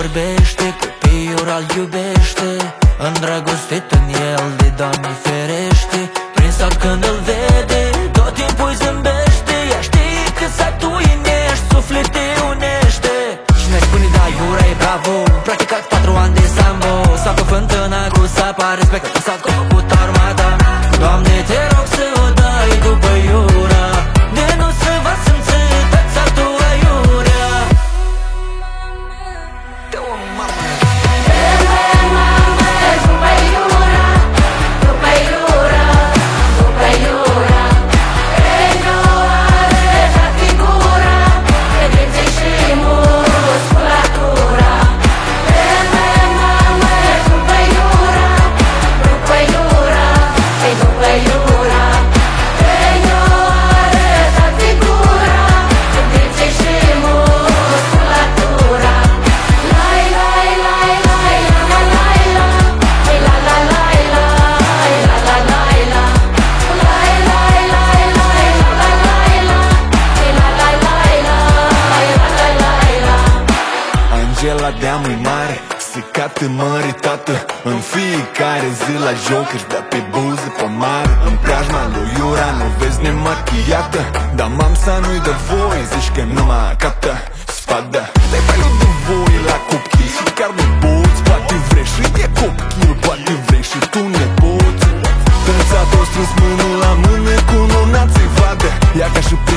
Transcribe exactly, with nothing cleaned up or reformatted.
vorbește, copiul al iubește, îndrăgostit în el de Doamne ferește. Prinsa când îl vede, tot timpul îi zâmbește. Ea știe că să tu ești, suflet te unește. Și ne spune da, iura e bravo, practicat patru ani de sambo. Sau cu fântâna cu sapa, respectă sau cu făcut armata. Doamne, te rog să o dai după iura, de nu se va simți tăța tu aiurea. Angela de-amui mare, secată măritată, în fiecare zi la joc își dă pe buze pe mare. În preajma lui Iura nu vezi nemachiată, dar mamsa nu-i dă voie, zici că nu mă captă sfadă. Dai felul de voie la copil, chiar nu poți, poate vrei și e copil, poate vrei și tu ne poți. Tânța-o strâns mână la mână cu luna ți vadă, ea ca și